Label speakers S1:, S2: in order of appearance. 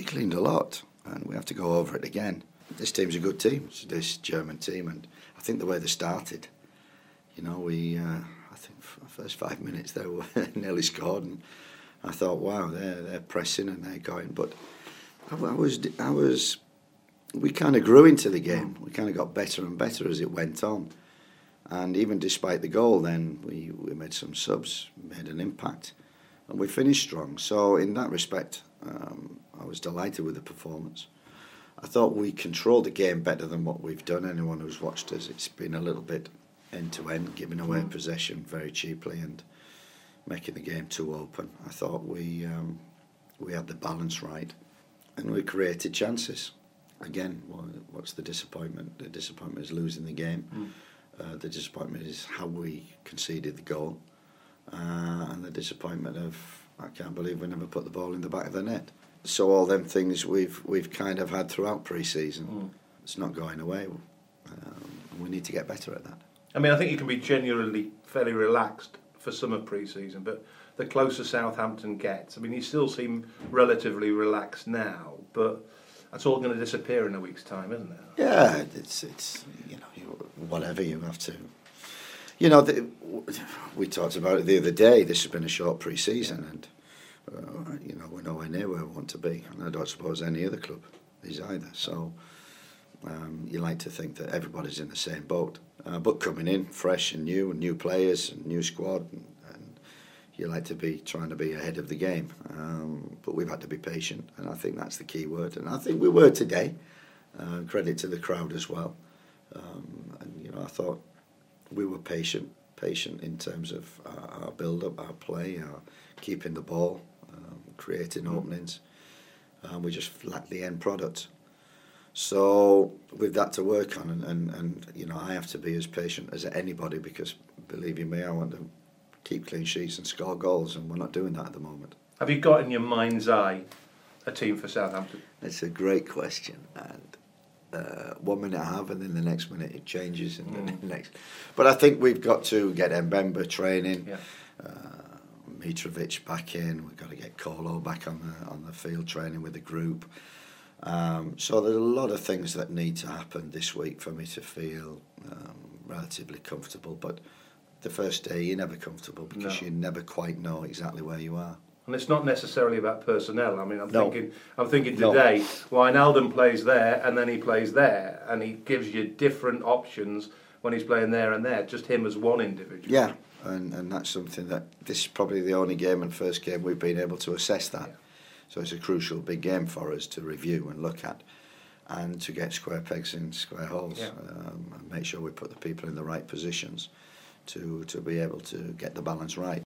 S1: cleaned a lot, and we have to go over it again. This team's a good team, it's this German team, and I think the way they started, I think for the first 5 minutes they were nearly scored, and I thought, wow, they're pressing and they're going. But we kind of grew into the game. We kind of got better and better as it went on. And even despite the goal, then we made some subs, made an impact, and we finished strong. So in that respect, I was delighted with the performance. I thought we controlled the game better than what we've done. Anyone who's watched us, it's been a little bit end-to-end, giving away possession very cheaply and making the game too open. I thought we had the balance right, and we created chances. Again, what's the disappointment? The disappointment is losing the game. The disappointment is how we conceded the goal, and the disappointment of, I can't believe we never put the ball in the back of the net. So all them things we've kind of had throughout pre-season. It's not going away. We need to get better at that.
S2: I mean, I think you can be genuinely fairly relaxed for some of pre-season, but the closer Southampton gets, I mean, you still seem relatively relaxed now, but that's all going to disappear in a week's time, isn't it?
S1: Yeah, it's whatever you have to. We talked about it the other day. This has been a short pre-season, and we're nowhere near where we want to be, and I don't suppose any other club is either. So you like to think that everybody's in the same boat, but coming in fresh and new players and new squad, and you like to be trying to be ahead of the game. But we've had to be patient, and I think that's the key word. And I think we were today. Credit to the crowd as well. I thought we were patient in terms of our build-up, our play, our keeping the ball, creating openings. We just lacked the end product. So with that to work on, and I have to be as patient as anybody, because believe you me, I want to keep clean sheets and score goals, and we're not doing that at the moment.
S2: Have you got in your mind's eye a team for Southampton?
S1: It's a great question, and 1 minute I have, and then the next minute it changes, and then the next. But I think we've got to get Mbemba training, Mitrovic back in. We've got to get Kolo back on the field training with the group. So there's a lot of things that need to happen this week for me to feel relatively comfortable. But the first day you're never comfortable, because you never quite know exactly where you are.
S2: And it's not necessarily about personnel. I mean, I'm thinking today, Wijnaldum plays there and then he plays there, and he gives you different options when he's playing there and there. Just him as one individual.
S1: Yeah, and that's something that this is probably the only game and first game we've been able to assess that. Yeah. So it's a crucial big game for us to review and look at, and to get square pegs in square holes, and make sure we put the people in the right positions to be able to get the balance right.